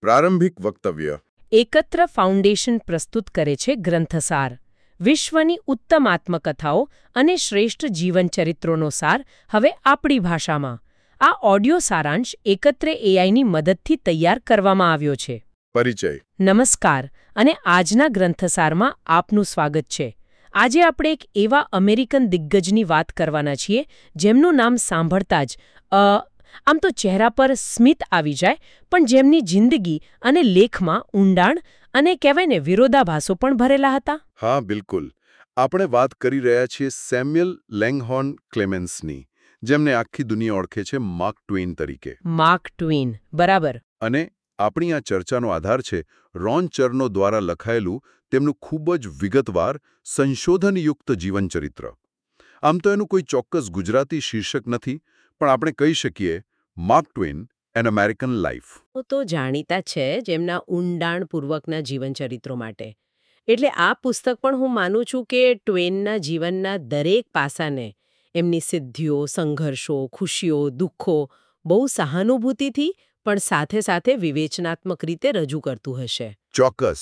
પ્રારંભિક વક્તવ્ય. એકત્ર ફાઉન્ડેશન પ્રસ્તુત કરે છે ગ્રંથસાર, વિશ્વની ઉત્તમ આત્મકથાઓ અને શ્રેષ્ઠ જીવનચરિત્રોનો સાર હવે આપણી ભાષામાં. આ ઓડિયો સારાંશ એકત્ર એઆઈની મદદથી તૈયાર કરવામાં આવ્યો છે. પરિચય. નમસ્કાર અને આજના ગ્રંથસારમાં આપનું સ્વાગત છે. આજે આપણે એક એવા અમેરિકન દિગ્ગજની વાત કરવાના છીએ જેમનું નામ સાંભળતા જ આમ તો ચહેરા પર સ્મિત આવી જાય, પણ જેમની જિંદગી અને લેખમાં ઊંડાણ અને કહેવાય ને વિરોધાભાસો પણ ભરેલા હતા. હા, બિલકુલ. આપણે વાત કરી રહ્યા છીએ સેમ્યુઅલ લેંગહોર્ન ક્લેમેન્સની, જેમને આખી દુનિયા ઓળખે છે માર્ક ટ્વેઇન તરીકે. માર્ક ટ્વેઇન, બરાબર. અને આપણી આ ચર્ચાનો આધાર છે રોન ચર્નો દ્વારા લખાયેલું તેમનું ખૂબ જ વિગતવાર, સંશોધનયુક્ત જીવનચરિત્ર. આમ તો એનું કોઈ ચોક્કસ ગુજરાતી શીર્ષક નથી, પણ આપણે કહી શકીએ Mark Twain an American life. તો જાણીતા છે જેમના ઊંડાણપૂર્વકના જીવનચરિત્રો માટે. એટલે આ પુસ્તક પણ હું માનું છું કે ટ્વેઇનના જીવનના દરેક પાસાને, એમની સિદ્ધિઓ, સંઘર્ષો, ખુશીઓ, દુઃખો બહુ સહાનુભૂતિથી પણ સાથે સાથે વિવેચનાત્મક રીતે રજૂ કરતું હશે. ચોક્કસ.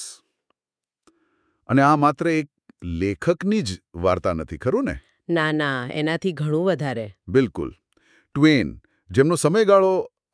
અને આ માત્ર એક લેખકની જ વાર્તા નથી, ખરું ને? ના, એનાથી ઘણું વધારે. બિલકુલ. ટ્વેઇન, જેમનો સમયગાળો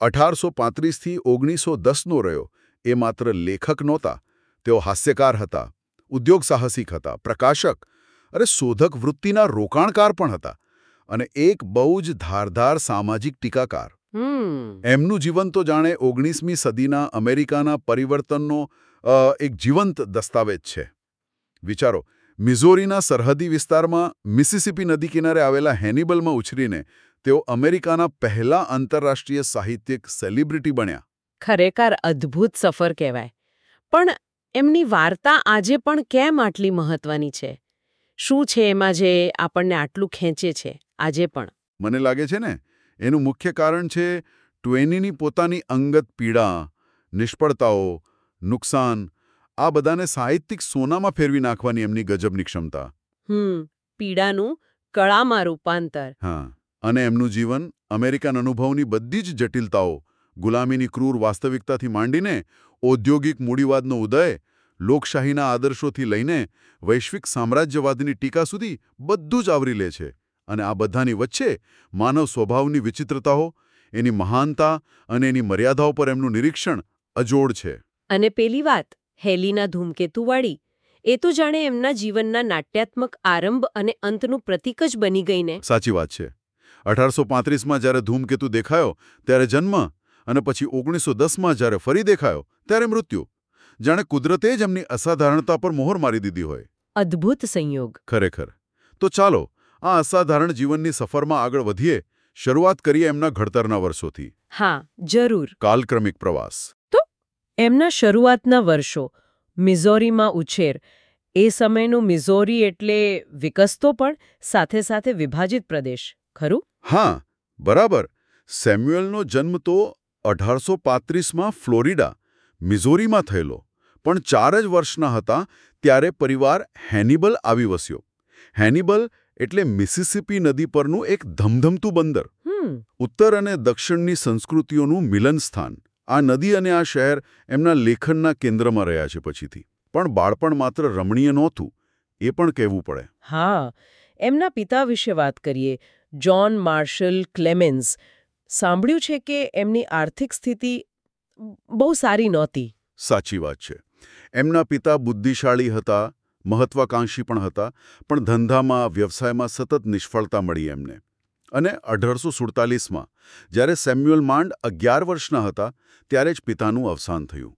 1835થી 1910નો રહ્યો, એ માત્ર લેખક નહોતા. તેઓ હાસ્યકાર હતા, ઉદ્યોગ સાહસિક હતા, પ્રકાશક અને શોધક વૃત્તિના રોકાણકાર પણ હતા, અને એક બહુ જ ધારદાર સામાજિક ટીકાકાર. એમનું જીવન તો જાણે 19મી સદીના અમેરિકાના પરિવર્તનનો એક જીવંત દસ્તાવેજ છે. વિચારો, મિઝોરીના સરહદી વિસ્તારમાં મિસિસિપી નદી કિનારે આવેલા હેનિબલમાં ઉછરીને તેઓ અમેરિકાના પહેલા આંતરરાષ્ટ્રીય સાહિત્યિક સેલિબ્રિટી બન્યા. ખરેખર અદ્ભુત સફર કહેવાય. પણ એમની વાર્તા આજે પણ કેમ આટલી મહત્વની છે? શું છે એમાં જે આપણને આટલું ખેંચે છે આજે પણ? મને લાગે છે ને, એનું મુખ્ય કારણ છે ટ્વેઇનની પોતાની અંગત પીડા, નિષ્ફળતાઓ, નુકસાન, આ બધાને સાહિત્યિક સોનામાં ફેરવી નાખવાની એમની ગજબની ક્ષમતા. પીડાનું કળામાં રૂપાંતર. હા, અને એમનું જીવન અમેરિકન અનુભવની બધી જ જટિલતાઓ, ગુલામીની ક્રૂર વાસ્તવિકતાથી માંડીને ઔદ્યોગિક મૂડીવાદનો ઉદય, લોકશાહીના આદર્શોથી લઈને વૈશ્વિક સામ્રાજ્યવાદની ટીકા સુધી બધું જ આવરી લે છે. અને આ બધાની વચ્ચે માનવ સ્વભાવની વિચિત્રતાઓ, એની મહાનતા અને એની મર્યાદાઓ પર એમનું નિરીક્ષણ અજોડ છે. અને પેલી વાત, હેલીના ધૂમકેતુવાળી, એ તો જાણે એમના જીવનના નાટ્યાત્મક આરંભ અને અંતનું પ્રતીક જ બની ગઈને. સાચી વાત છે. 1835માં જ્યારે ધૂમકેતુ દેખાયો ત્યારે જન્મ, અને પછી 1910માં જ્યારે ફરી દેખાયો ત્યારે મૃત્યુ. જાણે કુદરતે જ એમની અસાધારણતા પર મોહર મારી દીધી હોય. અદ્ભુત સંયોગ. ખરેખર. તો ચાલો આ અસાધારણ જીવનની સફરમાં આગળ વધીએ. શરૂઆત કરીએ એમના ઘડતરના વર્ષોથી. હા, જરૂર. કાલક્રમિક પ્રવાસ. તો એમના શરૂઆતના વર્ષો, મિઝોરીમાં ઉછેર. એ સમયનું મિઝોરી એટલે વિકસતો પણ સાથે સાથે વિભાજિત પ્રદેશ, ખરું? હા, બરાબર. સેમ્યુઅલનો જન્મ તો 1835માં ફ્લોરિડા, મિઝોરીમાં થયેલો. પણ 4 જ વર્ષના હતા ત્યારે પરિવાર હેનિબલ આવી વસ્યો. હેનિબલ એટલે મિસિસિપી નદી પરનું એક ધમધમતું બંદર. ઉત્તર અને દક્ષિણની સંસ્કૃતિઓનું મિલન સ્થાન. આ નદી અને આ શહેર એમના લેખનના કેન્દ્રમાં રહ્યા છે પછીથી. પણ બાળપણ માત્ર રમણીય નહોતું, એ પણ કહેવું પડે. હા, એમના પિતા વિશે વાત કરીએ. John Marshall Clemens. સાંભળ્યું છે કે એમની આર્થિક સ્થિતિ બહુ સારી નહોતી. સાચી વાત છે. એમના પિતા બુદ્ધિશાળી હતા, મહત્વાકાંક્ષી પણ હતા, પણ ધંધામાં, વ્યવસાયમાં સતત નિષ્ફળતા મળી એમને. અને 1847માં જ્યારે સેમ્યુઅલ માંડ 11 વર્ષના હતા ત્યારે જ પિતાનું અવસાન થયું.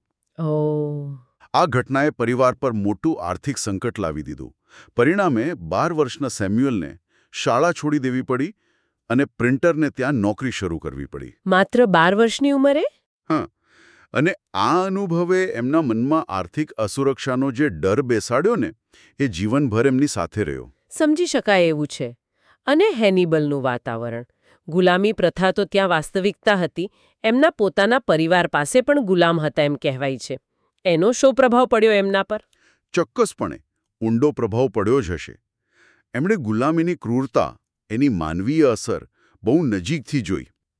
આ ઘટનાએ પરિવાર પર મોટું આર્થિક સંકટ લાવી દીધું. પરિણામે 12 વર્ષના સેમ્યુઅલને શાળા છોડી દેવી પડી અને પ્રિન્ટરને ત્યાં નોકરી શરૂ કરવી પડી. માત્ર 12 વર્ષની ઉંમરે? હા. અને આ અનુભવે એમના મનમાં આર્થિક અસુરક્ષાનો જે ડર બેસાડ્યો ને, એ જીવનભર એમની સાથે રહ્યો. સમજી શકાય એવું છે. અને હેનિબલનું વાતાવરણ, ગુલામી પ્રથા તો ત્યાં વાસ્તવિકતા હતી. એમના પોતાના પરિવાર પાસે પણ ગુલામ હતા એમ કહેવાય છે. એનો શો પ્રભાવ પડ્યો એમના પર? ચોક્કસપણે ઊંડો પ્રભાવ પડ્યો જ હશે. એમણે ગુલામીની ક્રૂરતા, એની માનવીય અસર બહુ નજીકથી જોઈ.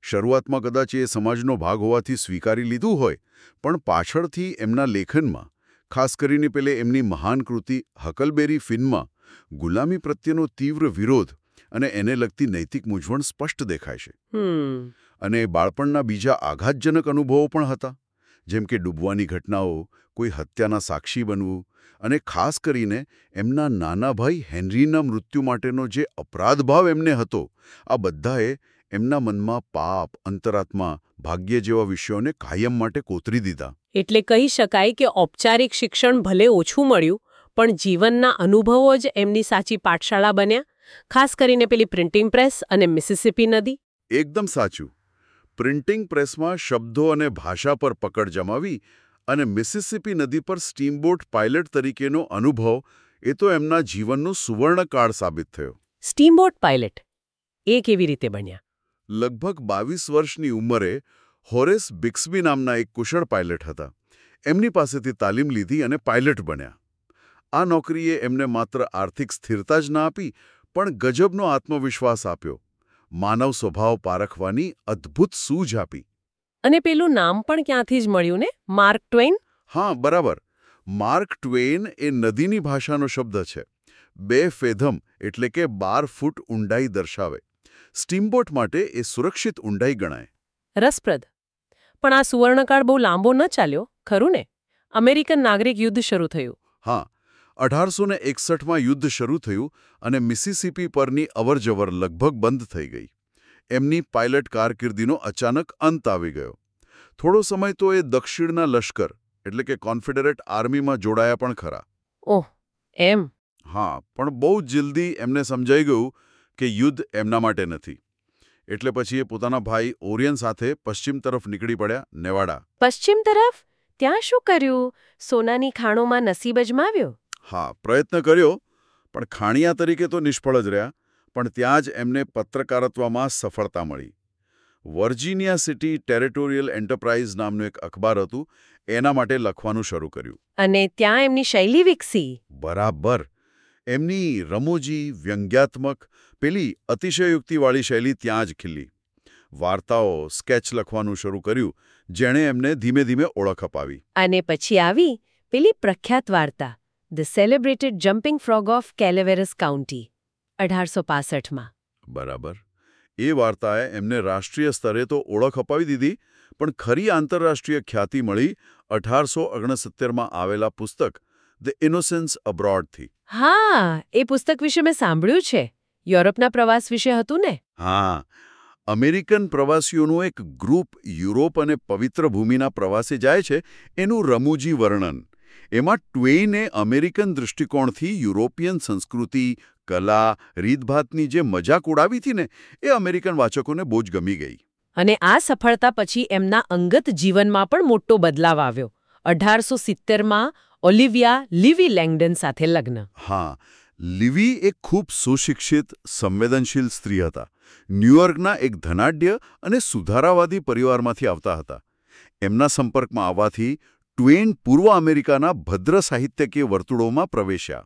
શરૂઆતમાં કદાચ એ સમાજનો ભાગ હોવાથી સ્વીકારી લીધું હોય, પણ પાછળથી એમના લેખનમાં, ખાસ કરીને પેલે એમની મહાન કૃતિ હકલબેરી ફિનમાં, ગુલામી પ્રત્યેનો તીવ્ર વિરોધ અને એને લગતી નૈતિક મૂંઝવણ સ્પષ્ટ દેખાય છે. અને બાળપણના બીજા આઘાતજનક અનુભવો પણ હતા, જેમ કે ડૂબવાની ઘટનાઓ, કોઈ હત્યાના સાક્ષી બનવું, અને ખાસ કરીને એમના નાના ભાઈ હેનરીના મૃત્યુ માટેનો જે અપરાધભાવ એમને હતો, આ બધાએ એમના મનમાં પાપ, અંતરાત્મા, ભાગ્ય જેવા વિષયોને કાયમ માટે કોતરી દીધા. એટલે કહી શકાય કે ઔપચારિક શિક્ષણ ભલે ઓછું મળ્યું, પણ જીવનના અનુભવો જ એમની સાચી પાઠશાળા બન્યા, ખાસ કરીને પેલી પ્રિન્ટિંગ પ્રેસ અને મિસિસિપી નદી. એકદમ સાચું. પ્રિન્ટિંગ પ્રેસમાં શબ્દો અને ભાષા પર પકડ જમાવી અને મિસિસિપી નદી પર સ્ટીમબોટ પાયલટ તરીકેનો અનુભવ, એ તો એમના જીવનનો સુવર્ણકાળ સાબિત થયો. સ્ટીમબોટ પાયલટ એ કેવી રીતે બન્યા? લગભગ 22 વર્ષની ઉંમરે હોરેસ બિક્સબી નામના એક કુશળ પાયલટ હતા. એમની પાસેથી તાલીમ લીધી અને પાયલટ બન્યા. આ નોકરીએ એમને માત્ર આર્થિક સ્થિરતા જ ના આપી, પણ ગજબનો આત્મવિશ્વાસ આપ્યો, માનવ સ્વભાવ પારખવાની અદ્ભુત સૂઝ આપી. અને પેલું નામ પણ ક્યાંથી જ મળ્યું ને, માર્ક ટ્વેન? હા, બરાબર. માર્ક ટ્વેન એ નદીની ભાષાનો શબ્દ છે. 2 ફેધમ એટલે કે 12 ફૂટ ઊંડાઈ દર્શાવે. સ્ટીમબોટ માટે એ સુરક્ષિત ઊંડાઈ ગણાય. રસપ્રદ. પણ આ સુવર્ણકાળ બહુ લાંબો ન ચાલ્યો, ખરું ને? અમેરિકન નાગરિક યુદ્ધ શરૂ થયું. હા, 1861માં યુદ્ધ શરૂ થયું અને મિસિસિપી પરની અવરજવર લગભગ બંધ થઈ ગઈ. એમની પાયલટ કારકિર્દીનો અચાનક અંત આવી ગયો. થોડો સમય તો એ દક્ષિણના લશ્કર એટલે કે કોન્ફેડરેટ આર્મીમાં જોડાયા પણ ખરા. ઓહ, એમ? હા, પણ બહુ જલ્દી એમને સમજાઈ ગયું કે યુદ્ધ એમના માટે નથી. એટલે પછી એ પોતાના ભાઈ ઓરિયન સાથે પશ્ચિમ તરફ નીકળી પડ્યા, નેવાડા. પશ્ચિમ તરફ? ત્યાં શું કર્યું? સોનાની ખાણોમાં નસીબ અજમાવ્યો? હા, પ્રયત્ન કર્યો, પણ ખાણિયા તરીકે તો નિષ્ફળ જ રહ્યા. પણ ત્યાં જ એમને પત્રકારત્વમાં સફળતા મળી. વર્જિનિયા સિટી ટેરેટોરિયલ એન્ટરપ્રાઇઝ નામનું એક અખબાર હતું, એના માટે લખવાનું શરૂ કર્યું. અને ત્યાં એમની શૈલી વિકસી. બરાબર. એમની રમૂજી, વ્યંગ્યાત્મક, પેલી અતિશયોક્તિવાળી શૈલી ત્યાં જ ખીલી. વાર્તાઓ, સ્કેચ લખવાનું શરૂ કર્યું, જેણે એમને ધીમે ધીમે ઓળખ અપાવી. અને પછી આવી પેલી પ્રખ્યાત વાર્તા, the celebrated jumping frog of Calaveras County, 1865માં. બરાબર. એ વાર્તાએ એમને રાષ્ટ્રીય સ્તરે તો ઓળખ અપાવી દીધી, પણ ખરી આંતરરાષ્ટ્રીય ખ્યાતિ મળી 1869માં આવેલા પુસ્તક ધ ઇનોસેન્સ અબ્રોડથી. હા, એ પુસ્તક વિશે મેં સાંભળ્યું છે. યુરોપના પ્રવાસ વિશે હતું ને? હા, અમેરિકન પ્રવાસીઓનું એક ગ્રુપ યુરોપ અને પવિત્ર ભૂમિના પ્રવાસે જાય છે, એનું રમૂજી વર્ણન. એમાં ટ્વેઇને અમેરિકન દૃષ્ટિકોણથી યુરોપિયન સંસ્કૃતિ, કલા, રીતભાતની જે મજાક ઉડાવી હતી ને, એ અમેરિકન વાચકોને બહુ જ ગમી ગઈ. અને આ સફળતા પછી એમના અંગત જીવનમાં પણ મોટો બદલાવ આવ્યો. 1870માં ઓલિવિયા લીવી લેંગ્ડન સાથે લગ્ન. હા, લીવી એક ખૂબ સુશિક્ષિત, સંવેદનશીલ સ્ત્રી હતા. ન્યૂયોર્કના એક ધનાઢ્ય અને સુધારાવાદી પરિવારમાંથી આવતા હતા. એમના સંપર્કમાં આવવાથી ટ્વેન પૂર્વ અમેરિકાના ભદ્ર સાહિત્યકીય વર્તુળોમાં પ્રવેશ્યા.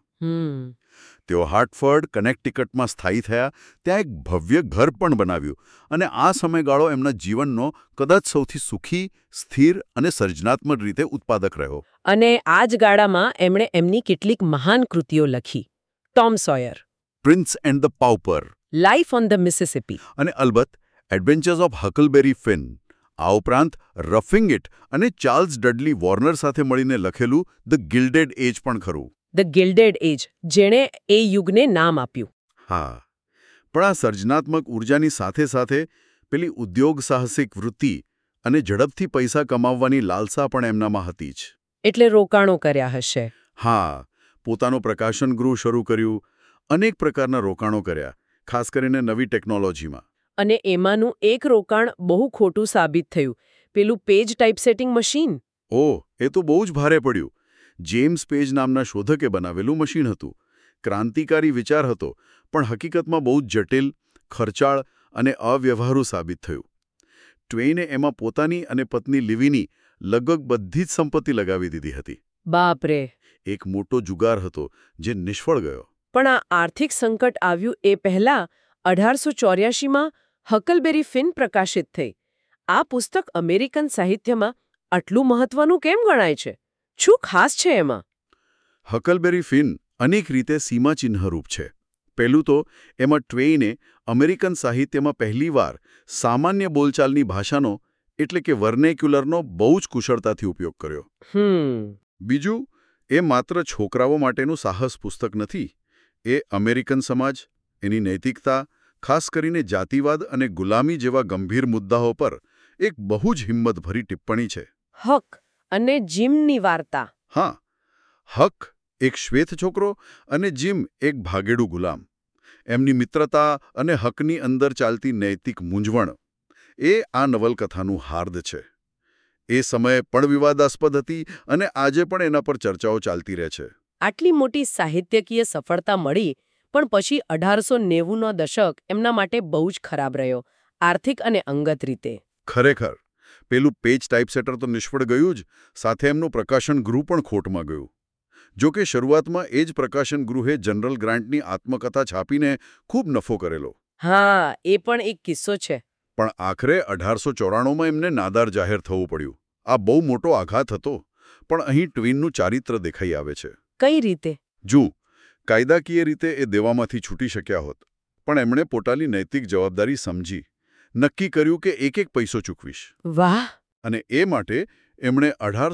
તેઓ હાર્ટફર્ડ, કનેક્ટિકટમાં સ્થાયી થયા, ત્યાં એક ભવ્ય ઘર પણ બનાવ્યું, અને આ સમયગાળો એમના જીવનનો કદાચ સૌથી સુખી, સ્થિર અને સર્જનાત્મક રીતે ઉત્પાદક રહ્યો. અને આ જ ગાળામાં એમણે એમની કેટલીક મહાન કૃતિઓ લખી. Tom Sawyer, prince and the pauper, life on the Mississippi, અને અલબત્ત એડવેન્ચર્સ ઓફ હકલબેરી ફિન. આ ઉપરાંત રફિંગ ઇટ અને ચાર્લ્સ ડડલી વોર્નર સાથે મળીને લખેલું ધ ગિલ્ડેડ એજ પણ ખરું. ધ ગિલ્ડેડ એજ, જેણે એ યુગને નામ આપ્યું. હા, પણ આ સર્જનાત્મક ઉર્જાની સાથે સાથે પેલી ઉદ્યોગ સાહસિક વૃત્તિ અને ઝડપથી પૈસા કમાવવાની લાલસા પણ એમનામાં હતી જ. એટલે રોકાણો કર્યા હશે. હા, પોતાનું પ્રકાશન ગૃહ શરૂ કર્યું, અનેક પ્રકારના રોકાણો કર્યા, ખાસ કરીને નવી ટેકનોલોજીમાં. અને એમાંનું એક રોકાણ બહુ ખોટું સાબિત થયું, પેલું પેજ ટાઈપસેટિંગ મશીન. ઓહ, એ તો બહુ જ ભારે પડ્યું. જેમ્સ પેજ નામના શોધકે બનાવેલું મશીન હતું. ક્રાંતિકારી વિચાર હતો, પણ હકીકતમાં બહુ જ જટિલ, ખર્ચાળ અને અવ્યવહારુ સાબિત થયું. ટ્વેઇને એમાં પોતાની અને પત્ની લિવીની લગભગ બધી જ સંપત્તિ લગાવી દીધી હતી. બાપરે! એક મોટો જુગાર હતો, જે નિષ્ફળ ગયો. પણ આ આર્થિક સંકટ આવ્યું એ પહેલા 1884માં હકલબેરી ફિન પ્રકાશિત થઈ. આ પુસ્તક અમેરિકન સાહિત્યમાં આટલું મહત્વનું કેમ ગણાય છે? શું ખાસ છે એમાં? હકલબેરી ફિન અનેક રીતે સીમાચિહ્નરૂપ છે. પહેલું તો એમાં ટ્વેઇને અમેરિકન સાહિત્યમાં પહેલીવાર સામાન્ય બોલચાલની ભાષાનો એટલે કે વર્નેક્યુલરનો બહુ જ કુશળતાથી ઉપયોગ કર્યો. બીજું, એ માત્ર છોકરાઓ માટેનું સાહસ પુસ્તક નથી. એ અમેરિકન સમાજ, એની નૈતિકતા, ખાસ કરીને જાતિવાદ અને ગુલામી જેવા ગંભીર મુદ્દાઓ પર એક બહુ જ હિંમતભરી ટિપ્પણી છે. હક અને જીમની વાર્તા. હા, હક એક શ્વેત છોકરો અને જીમ એક ભાગેડુ ગુલામ. એમની મિત્રતા અને હકની અંદર ચાલતી નૈતિક મૂંઝવણ એ આ નવલકથાનું હાર્દ છે. એ સમયે પણ વિવાદાસ્પદ હતી અને આજે પણ એના પર ચર્ચાઓ ચાલતી રહે છે. આટલી મોટી સાહિત્યકીય સફળતા મળી, પણ પછી 1890નો દશક એમના માટે બહુ જ ખરાબ રહ્યો, આર્થિક અને અંગત રીતે. ખરેખર, પેલું પેજ ટાઈપસેટર તો નિષ્ફળ ગયું જ, સાથે એમનું પ્રકાશન ગૃહ પણ ખોટમાં ગયું. જો કે શરૂઆતમાં એ જ પ્રકાશન ગૃહે જનરલ ગ્રાન્ટની આત્મકથા છાપીને ખૂબ નફો કરેલો. હા, એ પણ એક કિસ્સો છે. પણ આખરે 1894માં એમને નાદાર જાહેર થવું પડ્યું. આ બહુ મોટો આઘાત હતો, પણ અહીં ટ્વીનનું ચારિત્ર દેખાઈ આવે છે. કઈ રીતે? જુઓ, કાયદાકીય રીતે એ દેવામાંથી છૂટી શક્યા હોત, પણ એમણે પોતાની નૈતિક જવાબદારી સમજી નક્કી કર્યું કે એક પૈસો ચૂકવીશ. વાહ! અને એ માટે એમણે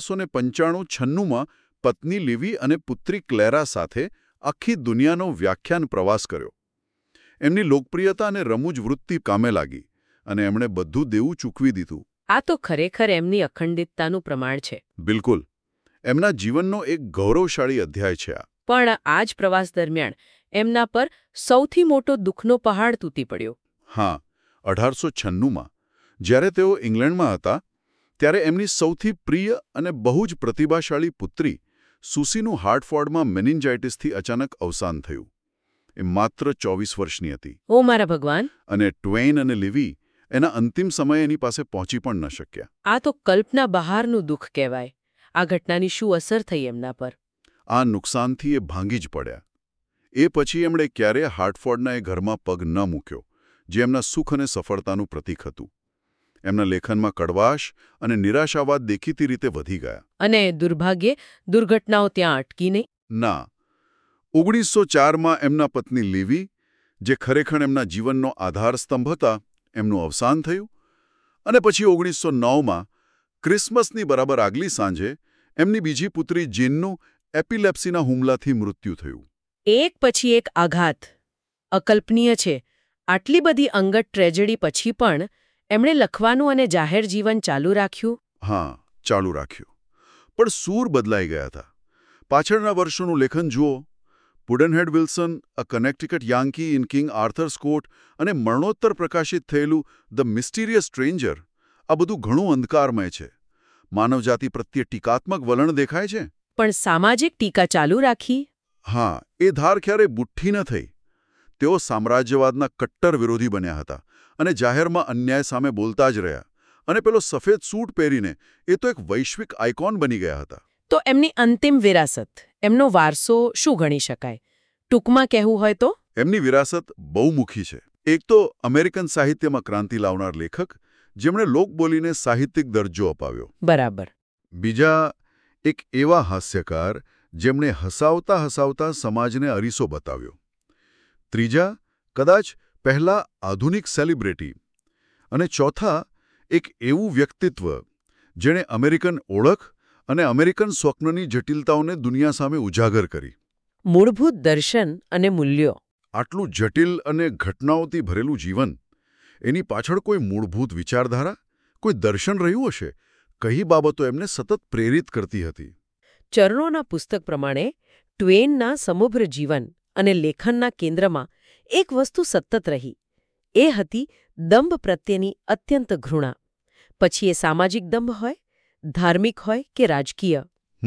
1895-96માં પત્ની લીવી અને પુત્રી ક્લેરા સાથે આખી દુનિયાનો વ્યાખ્યાન પ્રવાસ કર્યો. એમની લોકપ્રિયતા અને રમૂજ વૃત્તિ કામે લાગી અને એમણે બધું દેવું ચૂકવી દીધું. આ તો ખરેખર એમની અખંડિતતાનું પ્રમાણ છે. બિલકુલ. એમના જીવનનો એક ગૌરવશાળી અધ્યાય છે આ. પણ આ જ પ્રવાસ દરમિયાન એમના પર સૌથી મોટો દુઃખનો પહાડ તૂટી પડ્યો. હા, 1896માં જ્યારે તેઓ ઇંગ્લેન્ડમાં હતા, ત્યારે એમની સૌથી પ્રિય અને બહુ જ પ્રતિભાશાળી પુત્રી સુસીનું હાર્ટફોર્ડમાં મેનિન્જાઇટિસથી અચાનક અવસાન થયું. એ માત્ર 24 વર્ષની હતી. ઓ મારા ભગવાન! અને ટ્વેઇન અને લીવી એના અંતિમ સમયે એની પાસે પહોંચી પણ ન શક્યા. આ તો કલ્પના બહારનું દુઃખ કહેવાય. આ ઘટનાની શું અસર થઈ એમના પર? આ નુકસાનથી એ ભાંગી જ પડ્યા. એ પછી એમણે ક્યારેય હાર્ટફોર્ડના એ ઘરમાં પગ ન મૂક્યો, જે એમના સુખ અને સફળતાનું પ્રતીક હતું. એમના લેખનમાં કડવાશ અને નિરાશાવાદ દેખીતી રીતે વધી ગયા. અને દુર્ભાગ્યે દુર્ઘટનાઓ ત્યાં અટકી નહીં? ના. 1904માં એમના પત્ની લીવી, જે ખરેખર એમના જીવનનો આધારસ્તંભ હતા, એમનું અવસાન થયું. અને પછી 1909માં ક્રિસમસની બરાબર આગલી સાંજે એમની બીજી પુત્રી જીનનું એપિલેપ્સીના હુમલાથી મૃત્યુ થયું. એક પછી એક આઘાત. અકલ્પનીય છે. આટલી બધી અંગત ટ્રેજેડી પછી પણ એમણે લખવાનું અને જાહેર જીવન ચાલુ રાખ્યું. હા, ચાલુ રાખ્યું. પણ સૂર બદલાઈ ગયા હતા. પાછળના વર્ષોનું લેખન જુઓ. Pudd'nhead Wilson, a Connecticut Yankee in King Arthur's court અને મરણોત્તર પ્રકાશિત થયેલું ધ મિસ્ટીરિયસ સ્ટ્રેન્જર, આ બધું ઘણું અંધકારમય છે. માનવજાતિ પ્રત્યે ટીકાત્મક વલણ દેખાય છે. પણ સામાજિક ટીકા ચાલુ રાખી? હા, એ ધાર ક્યારેય બુઠ્ઠી ન થઈ. તેઓ સામ્રાજ્યવાદના કટ્ટર વિરોધી બન્યા હતા અને જાહેરમાં અન્યાય સામે બોલતા જ રહ્યા. અને પેલો સફેદ સૂટ પહેરીને એ તો એક વૈશ્વિક આઇકોન બની ગયા હતા. તો એમની અંતિમ વિરાસત, એમનો વારસો શું ગણી શકાય? ટૂંકમાં કહેવું હોય તો? એમની વિરાસત બહુમુખી છે. એક તો અમેરિકન સાહિત્યમાં ક્રાંતિ લાવનાર લેખક, જેમણે લોકબોલીને સાહિત્યિક દરજ્જો અપાવ્યો. બરાબર. બીજા, એક એવા હાસ્યકાર જેમણે હસાવતા હસાવતા સમાજને અરીસો બતાવ્યો. ત્રીજા, કદાચ પહેલા આધુનિક સેલિબ્રિટી. અને ચોથા, એક એવું વ્યક્તિત્વ જેણે અમેરિકન ઓળખ અને અમેરિકન સ્વપ્નની જટિલતાઓને દુનિયા સામે ઉજાગર કરી. મૂળભૂત દર્શન અને મૂલ્યો. આટલું જટિલ અને ઘટનાઓથી ભરેલું જીવન, એની પાછળ કોઈ મૂળભૂત વિચારધારા, કોઈ દર્શન રહ્યું હશે. કઈ બાબતો એમને સતત પ્રેરિત કરતી હતી. ચરણોના પુસ્તક પ્રમાણે ટ્વેઇનના સમગ્ર જીવન અને લેખનના કેન્દ્રમાં એક વસ્તુ સતત રહી. એ હતી દંભ પ્રત્યેની અત્યંત ઘૃણા. પછી એ સામાજિક દંભ હોય, ધાર્મિક હોય કે રાજકીય.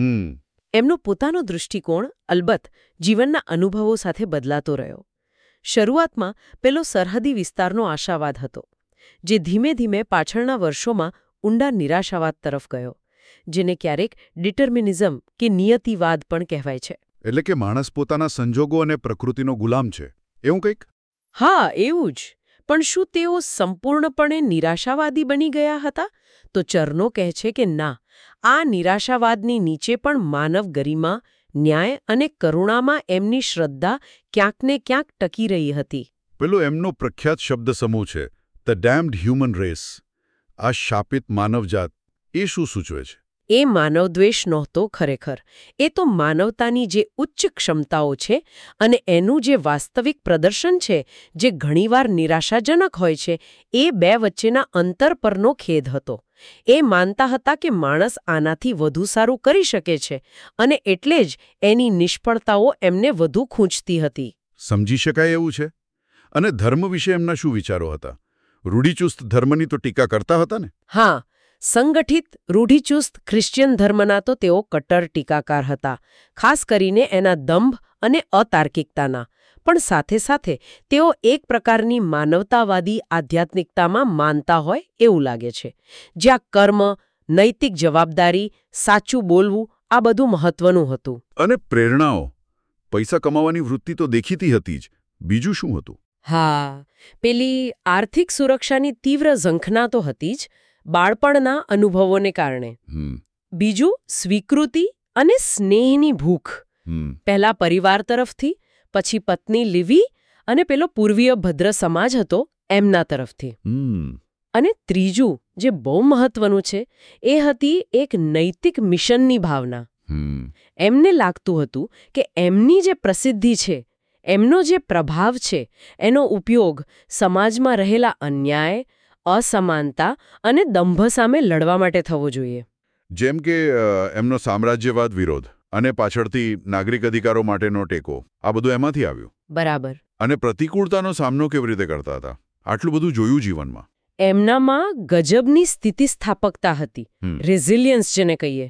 એમનો પોતાનો દૃષ્ટિકોણ અલબત્ત જીવનના અનુભવો સાથે બદલાતો રહ્યો. શરૂઆતમાં પેલો સરહદી વિસ્તારનો આશાવાદ હતો, જે ધીમે ધીમે પાછળના વર્ષોમાં ઊંડા નિરાશાવાદ તરફ ગયો, જેને ક્યારેક ડિટર્મિનિઝમ કે નિયતિવાદ પણ કહેવાય છે. એટલે કે માણસ પોતાના સંજોગો અને પ્રકૃતિનો ગુલામ છે, એવું કંઈક? હા, એવું જ. પણ શું તેઓ સંપૂર્ણપણે નિરાશાવાદી બની ગયા હતા? તો ચરનો કહે છે કે ના, આ નિરાશાવાદની નીચે પણ માનવ ગરિમા, ન્યાય અને કરુણામાં એમની શ્રદ્ધા ક્યાંક ને ક્યાંક ટકી રહી હતી. પેલો એમનો પ્રખ્યાત શબ્દ સમૂહ છે, ધ ડેમ્ડ હ્યુમન રેસ. આ શાપિત માનવજાત, એ શું સૂચવે છે? એ માનવદ્વેષ નહોતો ખરેખર. એ તો માનવતાની જે ઉચ્ચ ક્ષમતાઓ છે અને એનું જે વાસ્તવિક પ્રદર્શન છે, જે ઘણીવાર નિરાશાજનક હોય છે, એ બે વચ્ચેના અંતર પરનો ખેદ હતો. એ માનતા હતા કે માણસ આનાથી વધુ સારું કરી શકે છે અને એટલે જ એની નિષ્ફળતાઓ એમને વધુ ખૂંચતી હતી. સમજી શકાય એવું છે. અને ધર્મ વિશે એમના શું વિચારો હતા? રૂઢિચુસ્ત ધર્મની તો ટીકા કરતા હતા ને? હા, સંગઠિત રૂઢિચુસ્ત ખ્રિશ્ચિયન ધર્મના તો તેઓ કટ્ટર ટીકાકાર હતા, ખાસ કરીને એના દંભ અને અતાર્કિકતાના. પણ સાથે સાથે તેઓ એક પ્રકારની માનવતાવાદી આધ્યાત્મિકતામાં માનતા હોય એવું લાગે છે, જ્યાં કર્મ, નૈતિક જવાબદારી, સાચું બોલવું આ બધું મહત્વનું હતું. અને પ્રેરણાઓ, પૈસા કમાવાની વૃત્તિ તો દેખીતી હતી જ. બીજું શું હતું? હા, પેલી આર્થિક સુરક્ષાની તીવ્ર ઝંખના તો હતી જ, બાળપણના અનુભવોને કારણે. બીજું સ્વીકૃતિ અને સ્નેહની ભૂખ. પહેલા પરિવાર તરફથી, પછી પત્ની લીવી અને પેલો પૂર્વીય ભદ્ર સમાજ હતો એમના તરફથી. અને ત્રીજું જે બહુ મહત્વનું છે, એ હતી એક નૈતિક મિશનની ભાવના. એમને લાગતું હતું કે એમની જે પ્રસિદ્ધિ છે, એમનો જે પ્રભાવ છે, એનો ઉપયોગ સમાજમાં રહેલા અન્યાય, અસમાનતા અને દંભ સામે લડવા માટે થવો જોઈએ. જેમ કે એમનો સામ્રાજ્યવાદ વિરોધ અને પાછળથી નાગરિક અધિકારો માટેનો ટેકો, આ બધું એમાંથી આવ્યું. બરાબર. અને પ્રતિકૂળતાનો સામનો કેવી રીતે કરતા હતા? આટલું બધું જોયું જીવનમાં. એમનામાં ગજબની સ્થિતિસ્થાપકતા હતી, રેઝિલિયન્સ જેને કહીએ.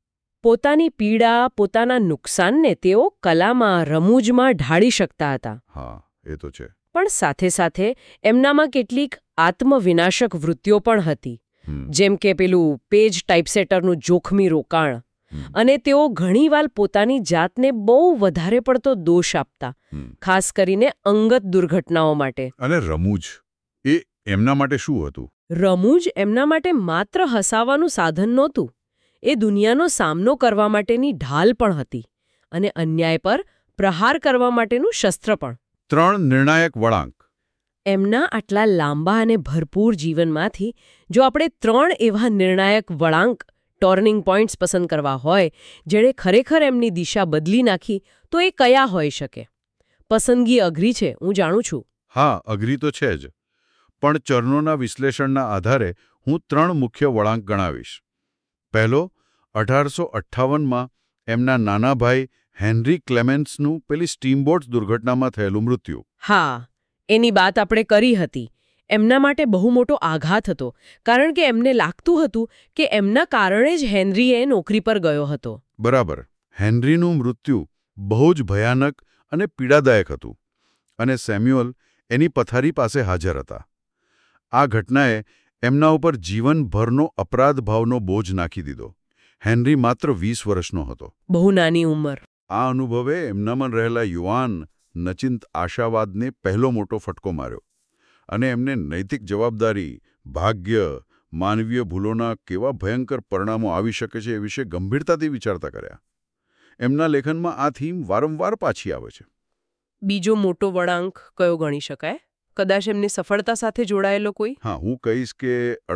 પોતાની પીડા, પોતાના નુકસાનને તેઓ કલામાં, રમૂજમાં ઢાળી શકતા હતા. હા, એ તો છે. પણ સાથે સાથે એમનામાં કેટલીક આત્મવિનાશક વૃત્તિઓ પણ હતી, જેમ કે પેલું પેજ ટાઇપસેટરનું જોખમી રોકાણ. અને તેઓ ઘણીવાર પોતાની જાતને બહુ વધારે પડતો દોષ આપતા, ખાસ કરીને અંગત દુર્ઘટનાઓ માટે. અને રમૂજ, એ એમના માટે શું હતું? રમૂજ એમના માટે માત્ર હસાવાનું સાધન નહોતું, એ દુનિયાનો સામનો કરવા માટેની ઢાલ પણ હતી અને અન્યાય પર પ્રહાર કરવા માટેનું શસ્ત્ર પણ. 3 નિર્ણાયક વળાંક. એમના આટલા લાંબા અને ભરપૂર જીવનમાંથી જો આપણે 3 એવા નિર્ણાયક વળાંક, ટર્નિંગ પોઈન્ટ્સ પસંદ કરવા હોય, જેણે ખરેખર એમની દિશા બદલી નાખી, તો એ કયા હોઈ શકે? પસંદગી અઘરી છે, હું જાણું છું. હા, અઘરી તો છે જ. પણ ચરનોના વિશ્લેષણના આધારે હું 3 મુખ્ય વળાંક ગણાવીશ. પહેલો, 1858માં એમના નાના ભાઈ હેનરી ક્લેમેન્સનું પેલી સ્ટીમબોટ દુર્ઘટનામાં થયેલું મૃત્યુ. હા, એની વાત આપણે કરી હતી. એમના માટે બહુ મોટો આઘાત હતો, કારણ કે એમને લાગતું હતું કે એમના કારણે જ હેનરી નોકરી પર ગયો હતો. બરાબર. હેનરીનું મૃત્યુ બહુ જ ભયાનક અને પીડાદાયક હતું, અને સેમ્યુઅલ એની પથારી પાસે હાજર હતા. આ ઘટનાએ એમના ઉપર જીવનભરનો અપરાધ ભાવનો બોજ નાખી દીધો. હેનરી માત્ર 20 વર્ષનો હતો. બહુ નાની ઉંમર. આ અનુભવે એમનામાં રહેલા યુવાન, નચિંત આશાવાદને પહેલો મોટો ફટકો માર્યો અને એમને નૈતિક જવાબદારી, ભાગ્ય, માનવીય ભૂલોના કેવા ભયંકર પરિણામો આવી શકે છે એ વિશે ગંભીરતાથી વિચારતા કર્યા. એમના લેખનમાં આ થીમ વારંવાર પાછી આવે છે. બીજો મોટો વળાંક કયો ગણી શકાય? કદાચ એમની સફળતા સાથે જોડાયેલો કોઈ? હા, હું કહીશ કે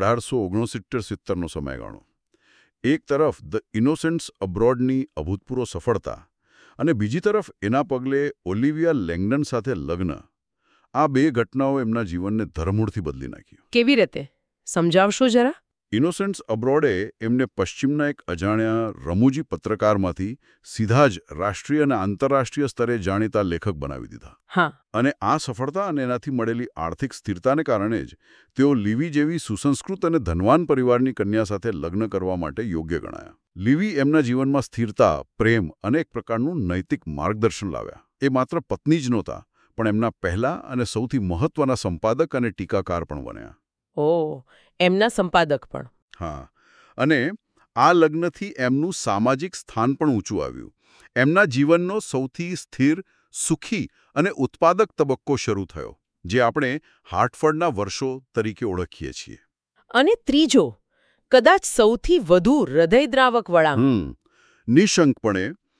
1869-70નો સમયગાળો. એક તરફ ધ ઇનોસેન્ટ્સ અબ્રોડની અભૂતપૂર્વ સફળતા અને બીજી તરફ એના પગલે ઓલિવિયા લેંગડન સાથે લગ્ન. આ બે ઘટનાઓ એમના જીવનને ધરમૂળથી બદલી નાખ્યું. કેવી રીતે? સમજાવશો જરા. ઇનોસેન્ટ્સ અબ્રોડે એમને પશ્ચિમના એક અજાણ્યા રમૂજી પત્રકારમાંથી સીધા જ રાષ્ટ્રીય અને આંતરરાષ્ટ્રીય સ્તરે જાણીતા લેખક બનાવી દીધા. હા. અને આ સફળતા અને એનાથી મળેલી આર્થિક સ્થિરતાને કારણે જ તેઓ લીવી જેવી સુસંસ્કૃત અને ધનવાન પરિવારની કન્યા સાથે લગ્ન કરવા માટે યોગ્ય ગણાયા. લીવી એમના જીવનમાં સ્થિરતા, પ્રેમ અને એક પ્રકારનું નૈતિક માર્ગદર્શન લાવ્યા. એ માત્ર પત્ની જ નહોતા, પણ એમના પહેલા અને સૌથી મહત્વના સંપાદક અને ટીકાકાર પણ બન્યા. ઓહ, એમના સંપાદક પણ. હા, અને આ લગ્નથી એમનું સામાજિક સ્થાન પણ ઊંચું આવ્યું. એમના જીવનનો સૌથી સ્થિર, સુખી અને ઉત્પાદક તબક્કો શરૂ થયો. જે આપણે હાર્ટફર્ડના વર્ષો તરીકે ઓળખીએ છીએ. અને ત્રીજો, કદાચ સૌથી વધુ હૃદયદ્રાવક વળાંક. નિશંકપણે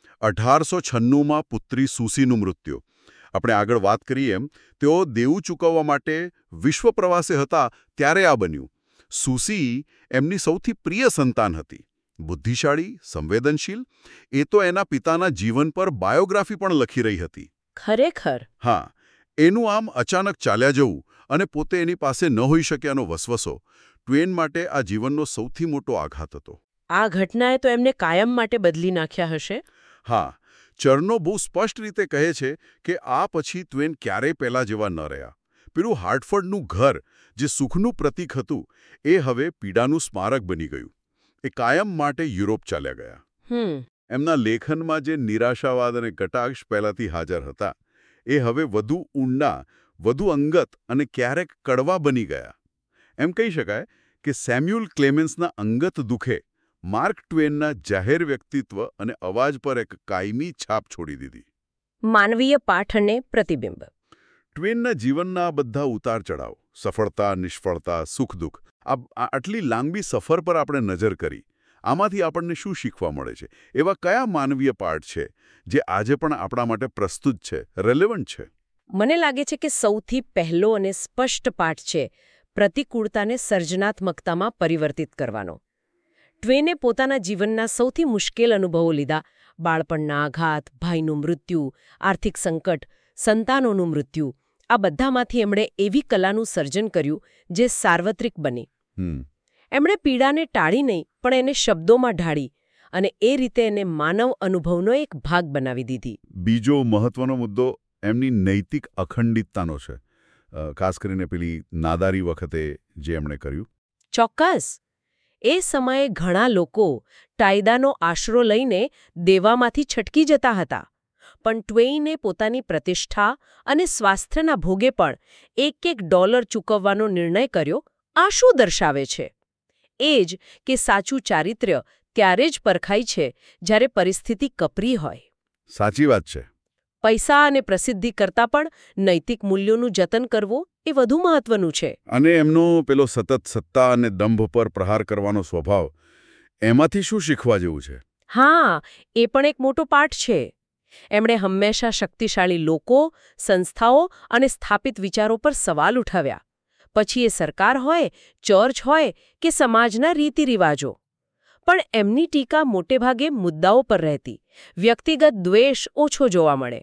1896માં પુત્રી સુસીનું મૃત્યુ. આપણે આગળ વાત કરી એમ તેઓ દેવું ચૂકવવા માટે વિશ્વ પ્રવાસે હતા ત્યારે આ બન્યું. સુસી એમની સૌથી પ્રિય સંતાન હતી. બુદ્ધિશાળી, સંવેદનશીલ. એ તો એના પિતાના જીવન પર બાયોગ્રાફી પણ લખી રહી હતી. ખરેખર. હા, એનું આમ અચાનક ચાલ્યા જવું અને પોતે એની પાસે ન હોઈ શક્યાનો વસવસો ટ્વેન માટે આ જીવનનો સૌથી મોટો આઘાત હતો. આ ઘટનાએ તો એમને કાયમ માટે બદલી નાખ્યા હશે. હા, ચર્નો બહુ સ્પષ્ટ રીતે કહે છે કે આ પછી ટ્વેન ક્યારેય પહેલા જેવા ન રહ્યા. પેલું હાર્ટફર્ડનું ઘર, જે સુખનું પ્રતીક હતું, એ હવે પીડાનું સ્મારક બની ગયું. એ કાયમ માટે યુરોપ ચાલ્યા ગયા. એમના લેખનમાં જે નિરાશાવાદ અને કટાક્ષ પહેલાથી હાજર હતા, એ હવે વધુ ઊંડા, વધુ અંગત અને ક્યારેક કડવા બની ગયા. એમ કહી શકાય કે સેમ્યુઅલ ક્લેમેન્સના અંગત દુઃખે માર્ક ટ્વેનના જાહેર વ્યક્તિત્વ અને અવાજ પર એક કાયમી છાપ છોડી દીધી. માનવીય પાઠ અને પ્રતિબિંબ. ટ્વેનના જીવનના બધા ઉતાર ચઢાવ, સફળતા, નિષ્ફળતા, સુખ દુઃખ, આટલી લાંબી સફર પર આપણે નજર કરી. આમાંથી આપણને શું શીખવા મળે છે? એવા કયા માનવીય પાઠ છે જે આજે પણ આપણા માટે પ્રસ્તુત છે, રેલેવન્ટ છે? મને લાગે છે કે સૌથી પહેલો અને સ્પષ્ટ પાઠ છે પ્રતિકૂળતાને સર્જનાત્મકતામાં પરિવર્તિત કરવાનો. ટ્વેને પોતાના જીવનના સૌથી મુશ્કેલ અનુભવો લીધા. બાળપણના આઘાત, ભાઈનું મૃત્યુ, આર્થિક સંકટ, સંતાનોનું મૃત્યુ. આ બધામાંથી એમણે એવી કલાનું સર્જન કર્યું જે સાર્વત્રિક બની. એમણે પીડાને ટાળી નહીં, પણ એને શબ્દોમાં ઢાળી અને એ રીતે એને માનવ અનુભવનો એક ભાગ બનાવી દીધી. બીજો મહત્વનો મુદ્દો એમની નૈતિક અખંડિતતાનો છે. ખાસ કરીને પેલી નાદારી વખતે જે એમણે કર્યું. ચોક્કસ. એ સમયે ઘણા લોકો કાયદાનો આશરો લઈને દેવામાંથી છટકી જતા હતા. પણ ટ્વેઈને પોતાની પ્રતિષ્ઠા અને સ્વાસ્થ્યના ભોગે પણ $1 ચૂકવવાનો નિર્ણય કર્યો. આ શું દર્શાવે છે? એ જ કે સાચું ચારિત્ર્ય ત્યારે જ પરખાય છે જ્યારે પરિસ્થિતિ કપરી હોય. સાચી વાત છે. પૈસા અને પ્રસિદ્ધિ કરતાં પણ નૈતિક મૂલ્યોનું જતન કરવું એ વધુ મહત્વનું છે. અને એમનો પેલો સતત સત્તા અને દંભ પર પ્રહાર કરવાનો સ્વભાવ, એમાંથી શું શીખવા જેવું છે? હા, એ પણ એક મોટો પાઠ છે. એમણે હંમેશા શક્તિશાળી લોકો, સંસ્થાઓ અને સ્થાપિત વિચારો પર સવાલ ઉઠાવ્યા. પછી એ સરકાર હોય, ચર્ચ હોય કે સમાજના રીતિરિવાજો. પણ એમની ટીકા મોટેભાગે મુદ્દાઓ પર રહેતી. વ્યક્તિગત દ્વેષ ઓછો જોવા મળે.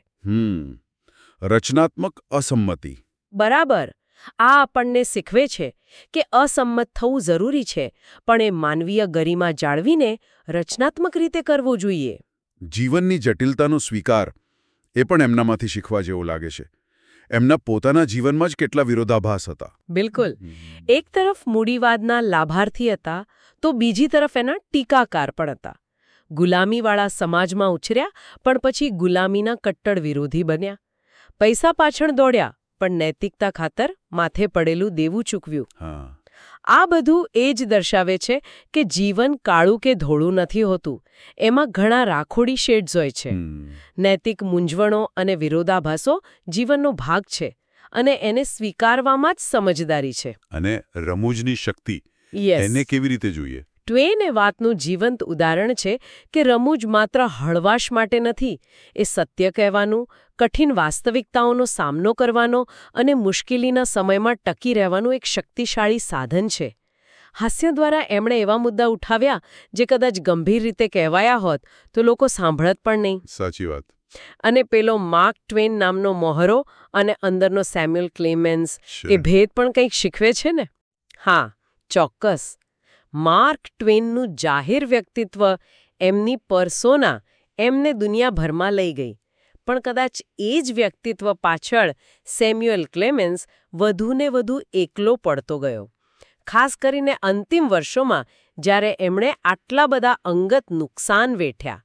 રચનાત્મક અસંમતિ. બરાબર. આ આપણને શીખવે છે કે અસંમત થવું જરૂરી છે, પણ એ માનવીય ગરિમા જાળવીને રચનાત્મક રીતે કરવું જોઈએ. જીવનની જટિલતાનો સ્વીકાર એ પણ એમનામાંથી શીખવા જેવું લાગે છે. એમના પોતાના જીવનમાં જ કેટલા વિરોધાભાસ હતા. બિલકુલ. એક તરફ મૂડીવાદના લાભાર્થી હતા, તો બીજી તરફ એના ટીકાકાર પણ હતા. ગુલામીવાળા સમાજમાં ઉછર્યા, પણ પછી ગુલામીના કટ્ટર વિરોધી બન્યા. પૈસા પાછળ દોડ્યા, પણ નૈતિકતા ખાતર માથે પડેલું દેવું ચૂકવ્યું. આ બધું એ જ દર્શાવે છે કે જીવન કાળું કે ધોળું નથી હોતું. એમાં ઘણા રાખોડી શેડ્સ હોય છે. નૈતિક મૂંઝવણો અને વિરોધાભાસો જીવનનો ભાગ છે, અને એને સ્વીકારવામાં જ સમજદારી છે. અને રમૂજની શક્તિ, એને કેવી રીતે જોઈએ? ટ્વેન એ વાતનું જીવંત ઉદાહરણ છે કે રમૂજ માત્ર હળવાશ માટે નથી. એ સત્ય કહેવાનું, કઠિન વાસ્તવિકતાઓનો સામનો કરવાનો અને મુશ્કેલીના સમયમાં ટકી રહેવાનું એક શક્તિશાળી સાધન છે. હાસ્ય દ્વારા એમણે એવા મુદ્દા ઉઠાવ્યા જે કદાચ ગંભીર રીતે કહેવાયા હોત તો લોકો સાંભળત પણ નહીં. સાચી વાત. અને પેલો માર્ક ટ્વેન નામનો મોહરો અને અંદરનો સેમ્યુઅલ ક્લેમેન્સ, એ ભેદ પણ કંઈક શીખવે છે ને? હા, ચોક્કસ. માર્ક ટ્વેનનું જાહેર વ્યક્તિત્વ, એમની પર્સોના એમને દુનિયાભરમાં લઈ ગઈ. પણ કદાચ એ જ વ્યક્તિત્વ પાછળ સેમ્યુઅલ ક્લેમેન્સ વધુને વધુ એકલો પડતો ગયો. ખાસ કરીને અંતિમ વર્ષોમાં, જ્યારે એમણે આટલા બધા અંગત નુકસાન વેઠ્યા.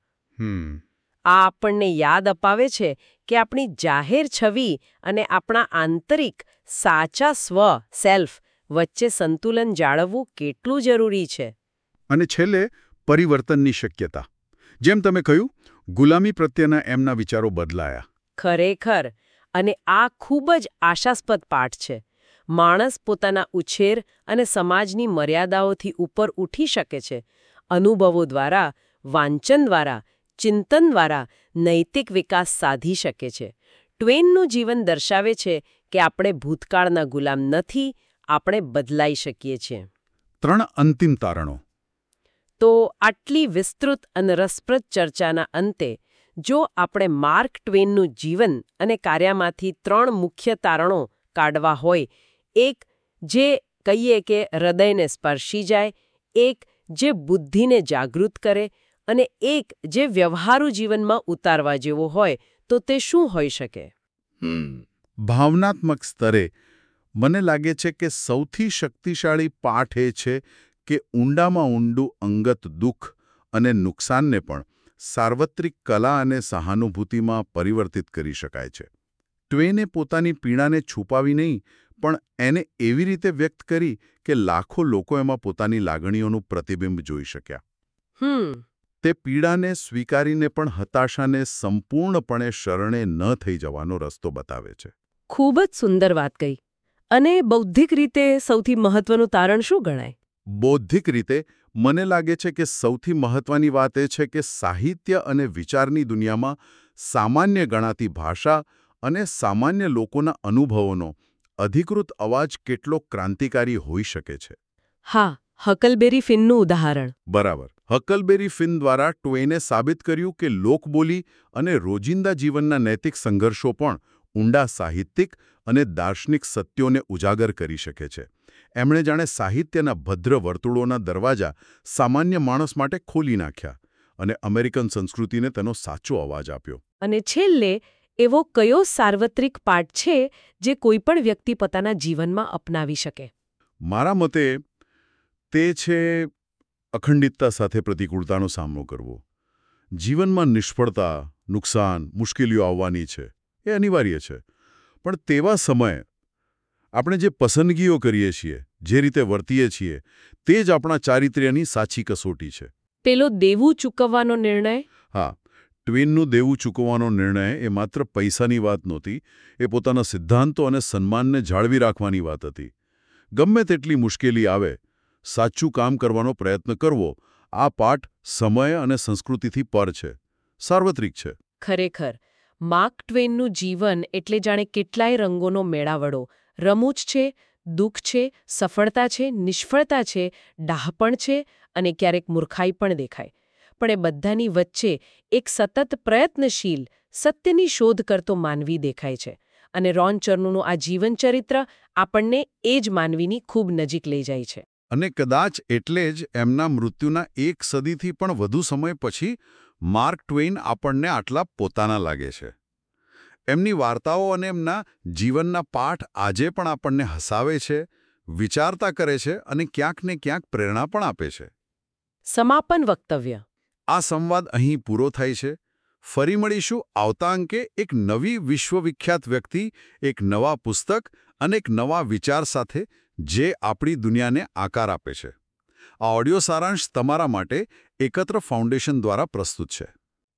આ આપણને યાદ અપાવે છે કે આપણી જાહેર છબી અને આપણા આંતરિક સાચા સ્વ, સેલ્ફ વચ્ચે સંતુલન જાળવવું કેટલું જરૂરી છે. અને છેલ્લે પરિવર્તનની શક્યતા. જેમ તમે કહ્યું, ગુલામી પ્રત્યેના એમના વિચારો બદલાયા. ખરેખર. અને આ ખૂબ જ આશાસ્પદ પાઠ છે. માણસ પોતાના ઉછેર અને સમાજની મર્યાદાઓથી ઉપર ઉઠી શકે છે. અનુભવો દ્વારા, વાંચન દ્વારા, ચિંતન દ્વારા નૈતિક વિકાસ સાધી શકે છે. ટ્વેનનું જીવન દર્શાવે છે કે આપણે ભૂતકાળના ગુલામ નથી, આપણે બદલાઈ શકીએ છીએ. 3 અંતિમ તારણો. તો આટલી વિસ્તૃત અને રસપ્રદ ચર્ચાના અંતે જો આપણે માર્ક ટ્વેનનું જીવન અને કાર્યમાંથી 3 મુખ્ય તારણો કાઢવા હોય, એક જે કહીએ કે હૃદયને સ્પર્શી જાય, એક જે બુદ્ધિને જાગૃત કરે અને એક જે વ્યવહારુ જીવનમાં ઉતારવા જેવો હોય, તો તે શું હોઈ શકે? ભાવનાત્મક સ્તરે મને લાગે છે કે સૌથી શક્તિશાળી પાઠ એ છે કે ઊંડામાં ઊંડું અંગત દુઃખ અને નુકસાનને પણ સાર્વત્રિક કલા અને સહાનુભૂતિમાં પરિવર્તિત કરી શકાય છે. ટ્વેને પોતાની પીડાને છુપાવી નહીં, પણ એને એવી રીતે વ્યક્ત કરી કે લાખો લોકો એમાં પોતાની લાગણીઓનું પ્રતિબિંબ જોઈ શક્યા. તે પીડાને સ્વીકારીને પણ હતાશાને સંપૂર્ણપણે શરણે ન થઈ જવાનો રસ્તો બતાવે છે. ખૂબ જ સુંદર વાત કહી. અને બૌદ્ધિક રીતે સૌથી મહત્વનું તારણ શું ગણાય? બૌદ્ધિક રીતે મને લાગે છે કે સૌથી મહત્વની વાત એ છે કે સાહિત્ય અને વિચારની દુનિયામાં સામાન્ય ગણાતી ભાષા અને સામાન્ય લોકોના અનુભવોનો અધિકૃત અવાજ કેટલો ક્રાંતિકારી હોઈ શકે છે. હા, હકલબેરી ફિનનું ઉદાહરણ. બરાબર. હકલબેરી ફિન દ્વારા ટ્વેને સાબિત કર્યું કે લોકબોલી અને રોજિંદા જીવનના નૈતિક સંઘર્ષો પણ ઊંડા સાહિત્યિક અને દાર્શનિક સત્યોને ઉજાગર કરી શકે છે. એમણે જાણે સાહિત્યના ભદ્ર વર્તુળોના દરવાજા સામાન્ય માણસ માટે ખોલી નાખ્યા અને અમેરિકન સંસ્કૃતિને તેનો સાચો અવાજ આપ્યો. અને છેલ્લે એવો કયો સાર્વત્રિક પાઠ છે જે કોઈ પણ વ્યક્તિ પોતાના જીવનમાં અપનાવી શકે? મારા મતે તે છે અખંડિતતા સાથે પ્રતિકૂળતાનો સામનો કરવો. જીવનમાં નિષ્ફળતા, નુકસાન, મુશ્કેલીઓ આવવાની છે, એ અનિવાર્ય છે. પણ તેવા સમયે આપણે જે પસંદગીઓ કરીએ છીએ, જે રીતે વર્તીએ છીએ, તે જ આપણા ચારિત્ર્યની સાચી કસોટી છે. પેલો દેવું ચૂકવવાનો નિર્ણય? હા, ટ્વેનનું દેવું ચૂકવવાનો નિર્ણય એ માત્ર પૈસાની વાત નહોતી, એ પોતાના સિદ્ધાંતો અને સન્માનને જાળવી રાખવાની વાત હતી. ગમે તેટલી મુશ્કેલી આવે, સાચું કામ કરવાનો પ્રયત્ન કરવો, આ પાઠ સમય અને સંસ્કૃતિથી પર છે, સાર્વત્રિક છે. ખરેખર, માર્ક ટ્વેનનું જીવન એટલે જાણે કેટલાય રંગોનો મેળાવડો. રમૂજ છે, દુઃખ છે, સફળતા છે, નિષ્ફળતા છે, ડાહપણ છે અને ક્યારેક મૂર્ખાઈ પણ દેખાય. પણ એ બધાની વચ્ચે એક સતત પ્રયત્નશીલ, સત્યની શોધ કરતો માનવી દેખાય છે. અને રોન ચર્નુનું આ જીવનચરિત્ર આપણને એ જ માનવીની ખૂબ નજીક લઈ જાય છે. અને કદાચ એટલે જ એમના મૃત્યુના 1 સદીથી પણ વધુ સમય પછી માર્ક ટ્વેન આપણને આટલા પોતાના લાગે છે. એમની વાર્તાઓ અને એમના જીવનના પાઠ આજે પણ આપણને હસાવે છે, વિચારતા કરે છે અને ક્યાંક ને ક્યાંક પ્રેરણા પણ આપે છે. સમાપન વક્તવ્ય. આ સંવાદ અહીં પૂરો થાય છે. ફરી મળીશું આવતા અંકે એક નવી વિશ્વવિખ્યાત વ્યક્તિ, એક નવા પુસ્તક અને એક નવા વિચાર સાથે, જે આપણી દુનિયાને આકાર આપે છે. આ ઓડિયો સારાંશ તમારા માટે એકત્ર ફાઉન્ડેશન દ્વારા પ્રસ્તુત છે.